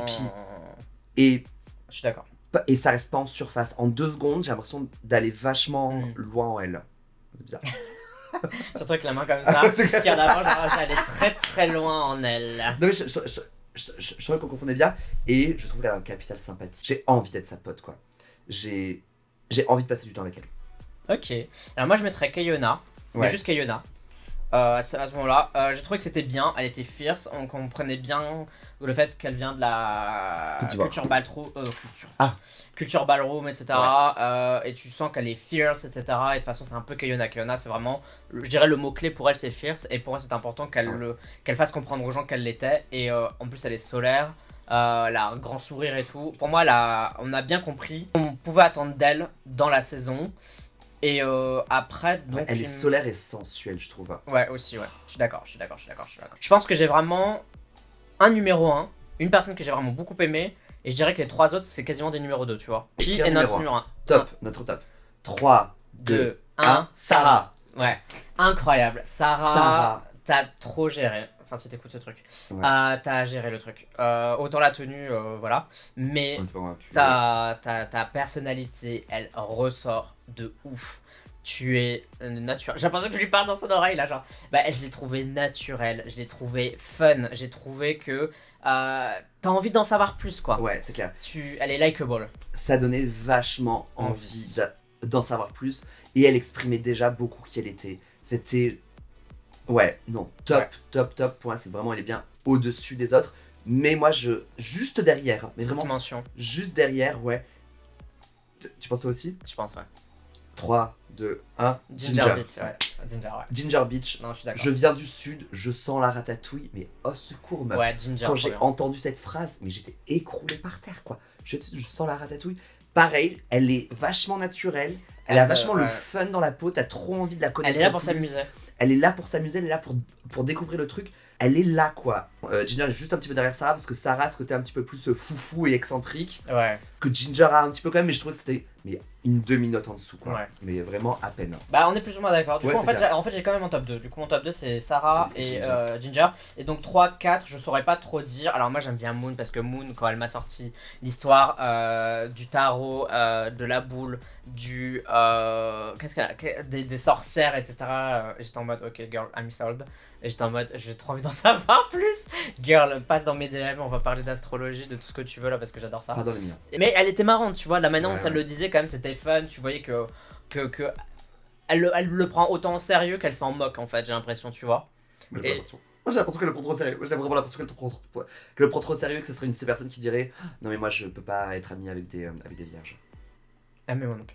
et je suis d'accord. Et ça reste pas en surface. En 2 secondes, j'ai l'impression d'aller vachement loin en elle. C'est bizarre. Surtout avec la main comme ça. Regarde avant, j'allais très très loin en elle. Non mais je trouvais qu'on comprenait bien. Et je trouve qu'elle a un capital sympathie. J'ai envie d'être sa pote, quoi. J'ai envie de passer du temps avec elle. Ok. Alors moi je mettrais Keyona. Mais juste Keyona. À ce moment-là, j'ai trouvé que c'était bien, elle était fierce, on comprenait bien le fait qu'elle vient de la culture ballroom, etc. Et tu sens qu'elle est fierce, etc. Et de toute façon, c'est un peu Keyona. Keyona, c'est vraiment, je dirais, le mot-clé pour elle, c'est fierce. Et pour moi, c'est important qu'elle fasse comprendre aux gens qu'elle l'était. Et en plus, elle est solaire, elle a un grand sourire et tout. Pour moi, on a bien compris qu'on pouvait attendre d'elle dans la saison. Et après, donc. Elle est solaire et sensuelle, je trouve. Ouais, aussi, ouais. Je suis d'accord. Je pense que j'ai vraiment un numéro 1, une personne que j'ai vraiment beaucoup aimé, et je dirais que les 3 autres, c'est quasiment des numéros 2, tu vois. Qui est notre numéro 1? Top, notre top. 3, 2, 1, Sarah. Ouais, incroyable. Sarah, t'as trop géré. Enfin, si t'écoutes ce truc. Ouais. T'as géré le truc. Autant la tenue, voilà. Mais ta personnalité, elle ressort de ouf. Tu es naturel. J'ai l'impression que je lui parle dans son oreille là, genre. Je l'ai trouvé naturel, je l'ai trouvé fun, j'ai trouvé que t'as envie d'en savoir plus, quoi. Ouais, c'est clair. Elle est likable. Ça donnait vachement envie d'en savoir plus. Et elle exprimait déjà beaucoup qui elle était. C'était. Ouais, non, top. Pour moi, c'est vraiment, elle est bien au-dessus des autres. Mais moi, juste derrière. Mais vraiment. Dimension. Juste derrière, ouais. Tu penses toi aussi? Je pense, ouais. 3, 2, 1. Ginger Beach, ouais. Ginger Beach. Non, je suis d'accord. Je viens du sud, je sens la ratatouille, mais oh secours, meuf. Ouais, Ginger. Quand j'ai entendu cette phrase, mais j'étais écroulé par terre, quoi. Je sens la ratatouille. Pareil, elle est vachement naturelle. Elle a vachement le fun dans la peau, t'as trop envie de la connaître. Elle est là pour s'amuser. Elle est là pour s'amuser, elle est là pour découvrir le truc. Elle est là, quoi. Ginger est juste un petit peu derrière Sarah, parce que Sarah, ce côté un petit peu plus foufou et excentrique. Ouais. que Ginger a un petit peu quand même, mais je trouvais que c'était une demi-note en dessous, quoi. Ouais. Mais vraiment à peine. Bah on est plus ou moins d'accord. Du Ouais, coup c'est clair. en fait j'ai quand même un top 2. Du coup mon top 2 c'est Sarah Et et Ginger. Ginger. Et donc 3, 4 je saurais pas trop dire. Alors moi j'aime bien Moon parce que Moon quand elle m'a sorti l'histoire du tarot, de la boule, qu'est-ce qu'elle a des sorcières etc. J'étais en mode ok girl I'm sold. Et j'étais en mode j'ai trop envie d'en savoir plus. Girl passe dans mes DM, on va parler d'astrologie, de tout ce que tu veux là parce que j'adore ça. Pas dans les miens. Mais elle était marrante, tu vois, la manière dont Ouais, elle ouais. le disait quand même c'était fun, tu voyais que elle le prend autant au sérieux qu'elle s'en moque en fait, j'ai l'impression, tu vois. Moi, j'ai pas Et- l'impression. Moi, j'ai l'impression qu'elle le prend trop au sérieux. Moi, j'ai vraiment l'impression qu'elle le prend trop au sérieux, que ce serait une de ces personnes qui dirait non, mais moi, je peux pas être amie avec des vierges. Ah mais moi non plus.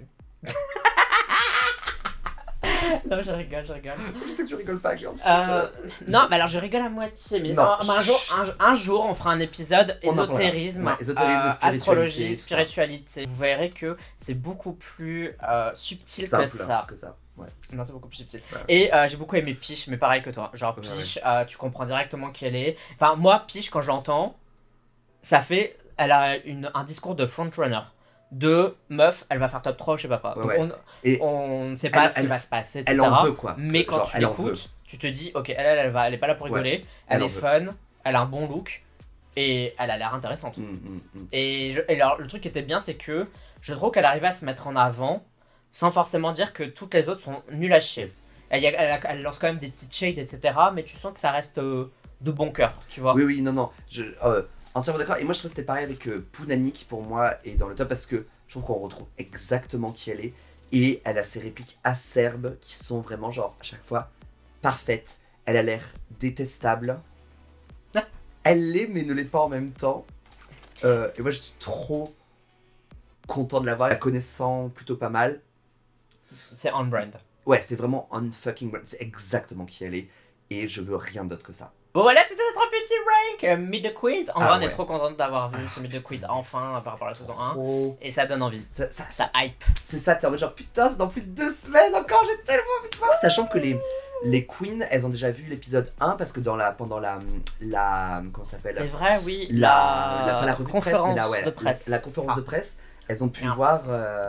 Non, je rigole, je rigole. Je sais que tu rigoles pas, girl. Non, mais alors je rigole à moitié, mais Non. un jour on fera un épisode On en parlera. ésotérisme, Ouais, ésotérisme, spiritualité, astrologie, tout ça. spiritualité. Vous verrez que c'est beaucoup plus subtil Simple que ça. que ça. Ouais. Non, c'est beaucoup plus subtil. Ouais. Et j'ai beaucoup aimé Peach, mais pareil que toi. Genre Ouais, Peach, tu comprends directement qui elle est. Enfin, moi, Peach, quand je l'entends, ça fait. Elle a un discours de frontrunner. De meuf, elle va faire top 3 ou je sais pas quoi. Ouais, Donc, ouais. Et on ne sait pas elle- ce qui elle- va se passer, etc. elle en veut, quoi. Mais quand Genre, tu elle en veut. l'écoutes, tu te dis, ok, elle est pas là pour Ouais, rigoler. elle Elle en est veut. fun, elle a un bon look. Et elle a l'air intéressante. Et alors, le truc qui était bien, c'est que je trouve qu'elle arrivait à se mettre en avant sans forcément dire que toutes les autres sont nulles à chier. Yes. Elle lance quand même des petites shades, etc. Mais tu sens que ça reste de bon cœur, tu vois. Oui, oui, non, non. Entièrement d'accord. Et moi, je trouve que c'était pareil avec Pounani qui, pour moi, est dans le top parce que je trouve qu'on retrouve exactement qui elle est. Et elle a ses répliques acerbes qui sont vraiment, genre, à chaque fois, parfaites. Elle a l'air détestable. Ah. Elle l'est, mais ne l'est pas en même temps. Et moi, je suis trop content de la voir, la connaissant plutôt pas mal. C'est on brand. Ouais, c'est vraiment on fucking brand. C'est exactement qui elle est. Et je veux rien d'autre que ça. Bon voilà, c'était notre petit rank Meet the Queens. En Ah vrai, on est ouais. trop contente d'avoir vu ce Meet the Queens enfin par rapport à la saison 1. Oh. Et ça donne envie. Ça hype. C'est ça, t'es en mode genre putain, c'est dans plus de 2 semaines encore, j'ai tellement envie de voir. Sachant que les queens, elles ont déjà vu l'épisode 1 parce que pendant la comment ça s'appelle, C'est vrai, oui. pas la revue de presse, conférence mais de presse. la conférence de presse, elles ont pu Yes. voir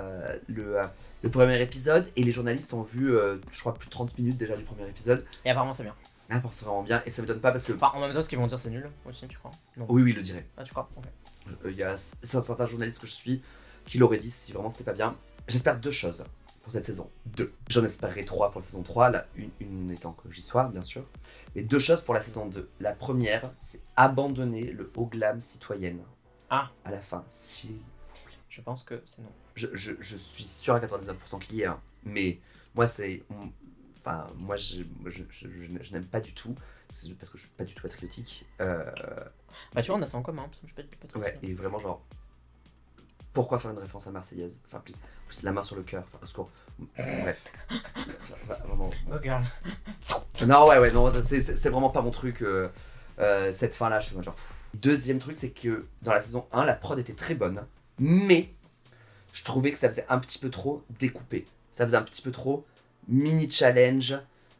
le premier épisode et les journalistes ont vu, je crois, plus de 30 minutes déjà du premier épisode. Et apparemment, c'est bien. Ah, c'est vraiment bien et ça me donne pas parce que. Enfin, en même temps, ce qu'ils vont dire, c'est nul aussi, tu crois? Non. Oui, oui, il le dirait. Ah, tu crois? Ok. Il y a certains journalistes que je suis qui l'auraient dit si vraiment c'était pas bien. J'espère 2 choses pour cette saison. 2. J'en espérerais 3 pour la saison 3, là, une étant que j'y sois, bien sûr. Mais 2 choses pour la saison 2. La première, c'est abandonner le haut glam citoyenne. Ah. À la fin, s'il vous plaît. Je pense que c'est non. Je suis sûr à 99% qu'il y est un. Mais moi, c'est. Enfin, moi, je n'aime pas du tout. C'est parce que je suis pas du tout patriotique. Bah, tu vois, on a ça en commun. Parce que je suis pas du tout patriote. Ouais, et vraiment, genre. Pourquoi faire une référence à Marseillaise? Enfin, plus la main sur le cœur. Enfin, au secours. Bref. Vraiment. Oh, girl. Non, ouais, non, c'est vraiment pas mon truc. Cette fin-là, je suis genre. Deuxième truc, c'est que dans la saison 1, la prod était très bonne. Mais je trouvais que ça faisait un petit peu trop découpé. Ça faisait un petit peu trop mini-challenge.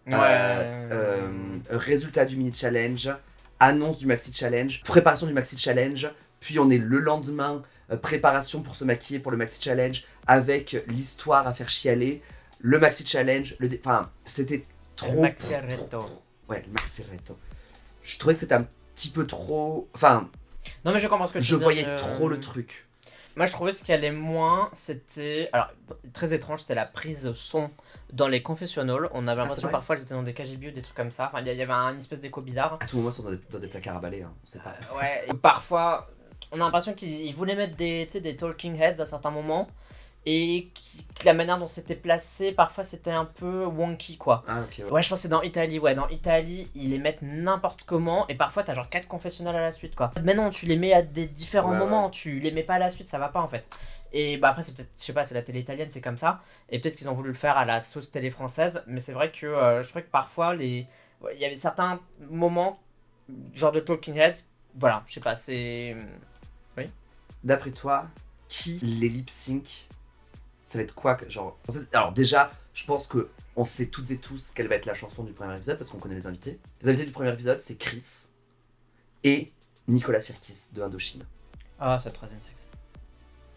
Résultat du mini-challenge. Annonce du maxi-challenge. Préparation du maxi-challenge. Puis on est le lendemain. Préparation pour se maquiller pour le maxi challenge avec l'histoire à faire chialer, le maxi challenge, enfin c'était trop. Le maxi reto. Ouais, le maxi reto. Je trouvais que c'était un petit peu trop. Enfin. Non mais je comprends ce que tu Je veux voyais dire, trop le truc. Moi je trouvais ce qui allait moins, c'était. Alors, très étrange, c'était la prise son dans les confessionnals. On avait l'impression parfois qu'ils étaient dans des KGB ou des trucs comme ça. Enfin, il y avait une espèce d'écho bizarre. À tout moment, ils sont dans des placards à balai, hein. On sait pas. Ouais, et parfois. On a l'impression qu'ils voulaient mettre des talking heads à certains moments et que la manière dont c'était placé, parfois c'était un peu wonky quoi. Ah, ok. Ouais, je pense que c'est dans Italie. Ouais, dans Italie, ils les mettent n'importe comment et parfois t'as genre 4 confessionnals à la suite quoi. Mais non, tu les mets à des différents moments, tu les mets pas à la suite, ça va pas en fait. Et bah après, c'est peut-être, je sais pas, c'est la télé italienne, c'est comme ça. Et peut-être qu'ils ont voulu le faire à la sauce télé française, mais c'est vrai que je trouvais que parfois, il y avait certains moments, genre de talking heads, voilà, je sais pas, c'est. Oui. D'après toi, qui les lip sync, ça va être quoi genre. Alors déjà, je pense que on sait toutes et tous quelle va être la chanson du premier épisode parce qu'on connaît les invités. Les invités du premier épisode, c'est Chris et Nicolas Sirkis de Indochine. Ah, c'est le troisième sexe.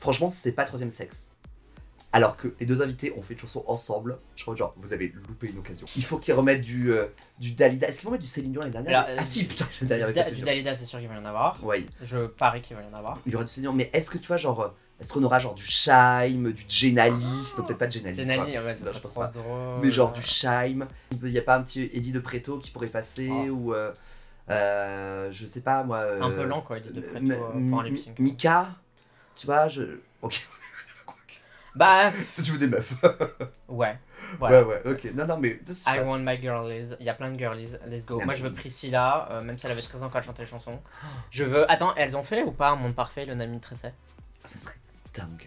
Franchement, c'est pas troisième sexe. Alors que les deux invités ont fait une chanson ensemble, je crois genre, vous avez loupé une occasion. Il faut qu'ils remettent du Dalida. Est-ce qu'ils vont mettre du Céline Dion l'année dernière? Alors, Ah si, putain, l'année dernière avec la Du Céline Dion. Dalida, c'est sûr qu'il va y en avoir. Ouais, Je parie qu'il va y en avoir. il y aura du Céline Dion, mais est-ce que tu vois, genre, est-ce qu'on aura genre du Shaim, du Jenali? Non, peut-être pas de Jenali. Jenali, quoi. ouais, ça Non, serait je pense trop pas. drôle. Mais genre du Shaim. Il y a pas un petit Eddie de Preto qui pourrait passer ou. Je sais pas moi. C'est un peu lent quoi, Eddie de Preto pour un lip sync. Mika, tu vois, Ok. Bah, Toi, tu veux des meufs. ouais. Voilà. Ouais, ok. Non, mais. ça, c'est I pas- want my girlies. Il y a plein de girlies. Let's go. Ah, Moi, mais je veux oui. Priscilla, même si elle avait 13 ans quand elle chantait les chansons. Je veux. Attends, elles ont fait ou pas un monde parfait, le Nami Tresset? Ça serait dingue.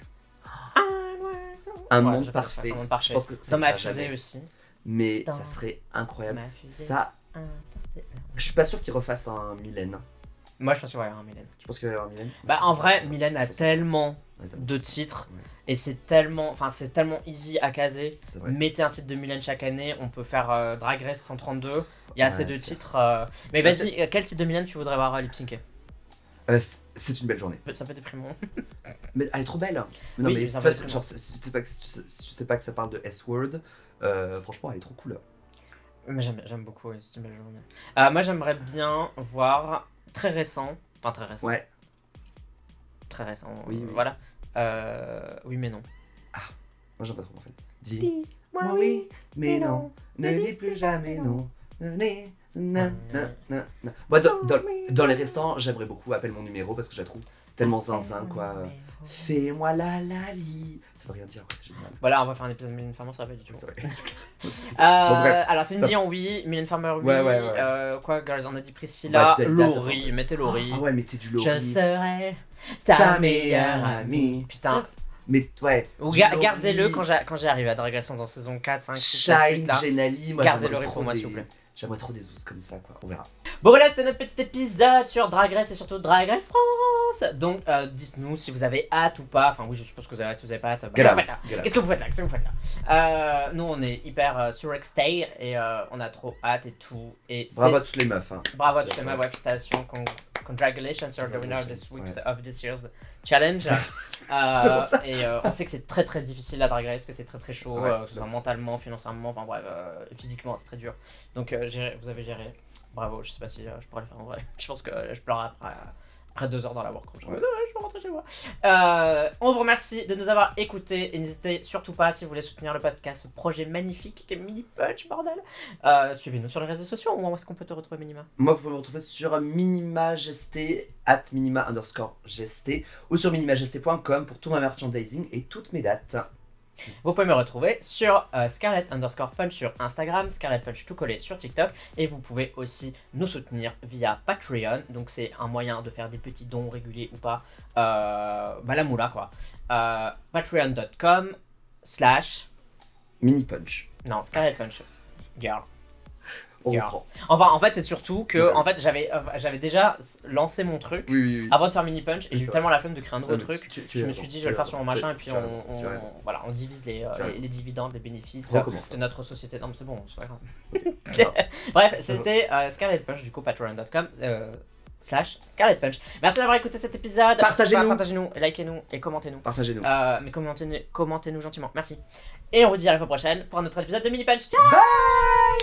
Un monde parfait. Un monde Je parfait. pense que ça Dans ma sera fusée jamais. aussi. Mais Dans ça serait incroyable. Ma fusée. Ça, je suis pas sûr qu'ils refassent un Mylène. Moi, je pense qu'il va y avoir un Mylène. Tu penses qu'il va y avoir un Mylène? Bah, en vrai, Mylène a tellement Attends. de titres. Ouais. Et c'est tellement easy à caser. C'est vrai. Mettez un titre de Mylène chaque année. On peut faire Drag Race 132. Il y a Ouais, assez de c'est titres. Mais Bah, vas-y, quel titre de Mylène tu voudrais voir lip syncer? C'est une belle journée. Ça peut déprimant. Mais elle est trop belle. Mais non, Oui, mais ça tu va vois, être genre, si tu sais pas que ça parle de S-word, franchement, elle est trop cool. Mais j'aime beaucoup, ouais, c'est une belle journée. Moi, j'aimerais bien voir très récent. Enfin, très récent. Ouais. Très récent. Oui, oui. Voilà. Oui, mais non. Moi, j'aime pas trop en fait. Dis-moi oui, mais non. Ne dis plus jamais non. Moi, dans les récents, j'aimerais beaucoup Appelle mon numéro parce que je la trouve tellement zinzin, quoi. Fais-moi la lali. Ça veut rien dire, quoi, c'est génial. Voilà, on va faire un épisode de Mylène Farmer, ça va pas du tout. C'est vrai. Bon, bref. Alors, Céline Dion, oui. Mylène Farmer, oui. Ouais. Quoi, girls, on a dit Priscilla. Ouais, Laurie, mettez Laurie. Ah ouais, mettez du Laurie. Je serai ta meilleure amie. Putain. Mais ouais. Ou du Laurie, gardez-le quand j'ai arrivé à Drag Race dans saison 4, 5, 6, 7, Shine, 8 là. Jenali, moi Gardez j'aimerais Laurie trop pour moi, des- s'il vous plaît. J'aimerais trop des ouzes comme ça, quoi. On verra. Bon voilà, c'était notre petit épisode sur Drag Race et surtout Drag Race France. Donc dites-nous si vous avez hâte ou pas. Enfin oui, je suppose que vous avez hâte. Si vous avez pas hâte, Get out, faites là. get out. Qu'est-ce que vous faites là? Qu'est-ce que vous faites là? Nous on est hyper surextay et on a trop hâte et tout. Et Bravo à toutes les meufs. Hein. bravo à toutes les Ouais. meufs, ouais, félicitations, congratulations, you're the winner of this Congratulations, week's of this year's challenge. Et on sait que c'est très très difficile la Drag Race, que c'est très très chaud, Ouais. que ce soit mentalement, financièrement, enfin bref, physiquement c'est très dur. Donc vous avez géré. Bravo, je sais pas si je pourrais le faire en vrai. Je pense que je pleurerai après 2 heures dans la workroom. Je peux rentrer chez moi. On vous remercie de nous avoir écoutés et n'hésitez surtout pas si vous voulez soutenir le podcast, ce projet magnifique qui est Mini Punch, bordel. Suivez-nous sur les réseaux sociaux. Où est-ce qu'on peut te retrouver, Minima? Moi, vous pouvez me retrouver sur @minima_gesté ou sur minimagesté.com pour tout mon merchandising et toutes mes dates. Vous pouvez me retrouver sur Scarlet_Punch sur Instagram, Scarlet Punch tout collé sur TikTok, et vous pouvez aussi nous soutenir via Patreon. Donc c'est un moyen de faire des petits dons réguliers ou pas, la moula quoi. Patreon.com/ Mini punch. non, Scarlet Punch girl. On Girl. reprend. Enfin en fait c'est surtout que Ouais. en fait j'avais déjà lancé mon truc Oui. avant de faire Mini Punch et Oui, j'ai eu c'est tellement la flemme de créer un nouveau Ah, mais truc. tu Je as me raison, suis dit, je tu vais as le faire raison, sur mon tu as- machin et puis tu as raison, tu as raison. voilà, on divise les as raison. dividendes, les bénéfices Recommence. de notre société. Non, mais c'est bon, c'est pas grave. Non. Bref, c'était Scarlet Punch, du coup, patreon.com / Scarlet Punch. Merci d'avoir écouté cet épisode. Partagez-nous. Partagez-nous, likez-nous et commentez-nous. Partagez-nous. Mais commentez-nous gentiment. Merci. Et on vous dit à la fois prochaine pour un autre épisode de Mini Punch. Ciao! Bye.